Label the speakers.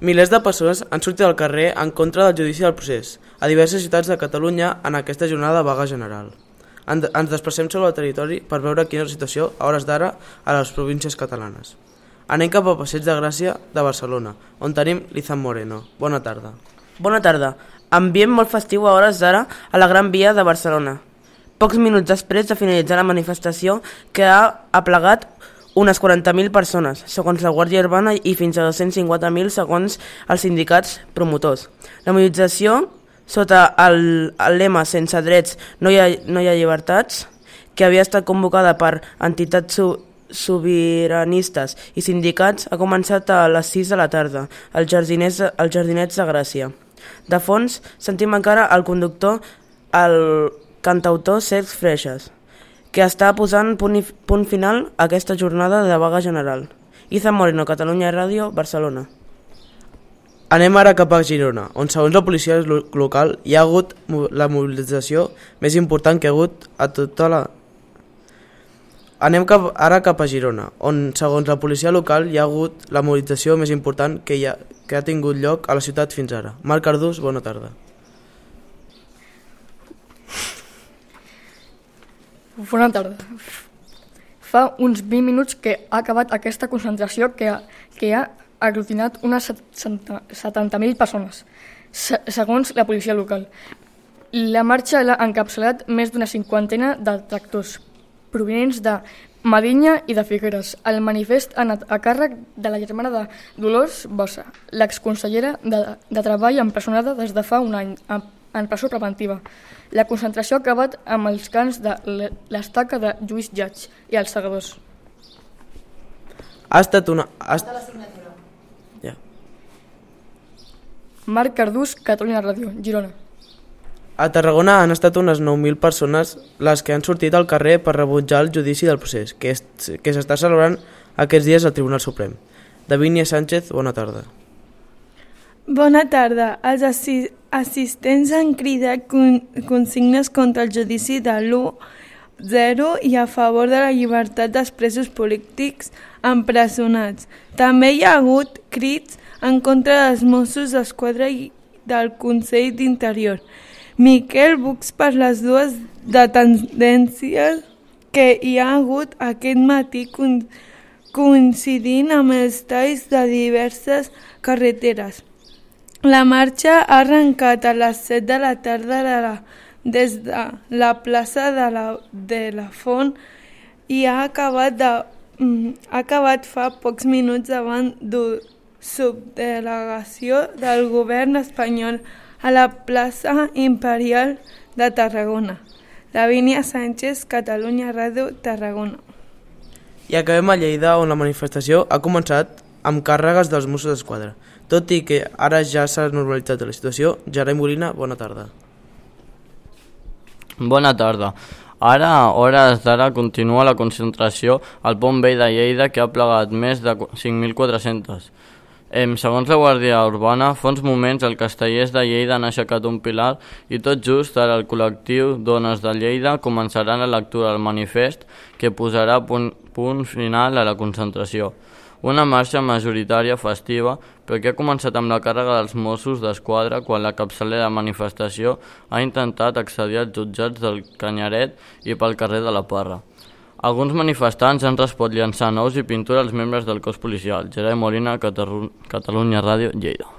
Speaker 1: Milers de persones han sortit al carrer en contra del judici del procés a diverses ciutats de Catalunya en aquesta jornada de vaga general. Ens desplacem sobre el territori per veure quina és la situació a hores d'ara a les províncies catalanes. Anem cap al Passeig de Gràcia de Barcelona, on tenim l'Izan Moreno. Bona tarda.
Speaker 2: Bona tarda. Ambient molt festiu a hores d'ara a la Gran Via de Barcelona. Pocs minuts després de finalitzar la manifestació que ha aplegat unes 40.000 persones, segons la Guàrdia Urbana, i fins a 250.000 segons els sindicats promotors. La mobilització, sota el lema «Sense drets no hi ha llibertats», que havia estat convocada per entitats sobiranistes i sindicats, ha començat a les 6 de la tarda, als Jardinets de Gràcia. De fons, sentim encara el conductor, el cantautor Cesc Freixas, que està posant punt final a aquesta jornada de vaga general. Izan Moreno, Catalunya Ràdio, Barcelona.
Speaker 1: Anem ara cap a Girona, on segons la policia local hi ha hagut la mobilització més important que ha hagut a tota la... Anem ara cap a Girona, on segons la policia local hi ha hagut la mobilització més important que ha tingut lloc a la ciutat fins ara. Marc Ardús, bona tarda.
Speaker 3: Bona tarda. Fa uns 20 minuts que ha acabat aquesta concentració que ha aglutinat unes 70.000 persones, segons la policia local. La marxa l'ha encapçalat més d'una cinquantena de tractors provinents de Medinya i de Figueres. El manifest ha anat a càrrec de la germana de Dolors Bossa, l'exconsellera de Treball empresonada des de fa un any en presó preventiva. La concentració ha acabat amb els cants de l'estaca de Lluís Llach i els segadors.
Speaker 1: Ha estat una...
Speaker 3: Marc Cardús, Catalunya Ràdio, Girona.
Speaker 1: A Tarragona han estat unes 9.000 persones les que han sortit al carrer per rebutjar el judici del procés, que s'està celebrant aquests dies al Tribunal Suprem. Davínia Sánchez, bona tarda.
Speaker 4: Bona tarda. Els assistents han cridat consignes contra el judici de l'1-0 i a favor de la llibertat dels presos polítics empresonats. També hi ha hagut crits en contra dels Mossos d'Esquadra i del Consell d'Interior. Miquel Buch per les dues tendències que hi ha hagut aquest matí coincidint amb els talls de diverses carreteres. La marxa ha arrencat a les 7 de la tarda des de la plaça de la Font i ha acabat fa pocs minuts davant d'una subdelegació del govern espanyol a la plaça Imperial de Tarragona. Davínia Sánchez, Catalunya Ràdio, Tarragona.
Speaker 1: I acabem a Lleida, on la manifestació ha començat amb càrregues dels Mossos d'Esquadra. Tot i que ara ja s'ha normalitzat la situació, Gerai Molina, bona tarda.
Speaker 5: Bona tarda. Ara, a hores d'ara, continua la concentració al Pont Vell de Lleida, que ha plegat més de 5.400. Segons la Guàrdia Urbana, fa uns moments els castellers de Lleida han aixecat un pilar i tot just ara el col·lectiu Dones de Lleida començarà la lectura del manifest que posarà punt final a la concentració. Una marxa majoritària festiva, però que ha començat amb la càrrega dels Mossos d'Esquadra quan la capçalera de manifestació ha intentat accedir als jutjats del Canyaret i pel carrer de la Parra. Alguns manifestants han respost llançant ous i pintura als membres del cos policial. Gerai Molina, Catalunya Ràdio, Lleida.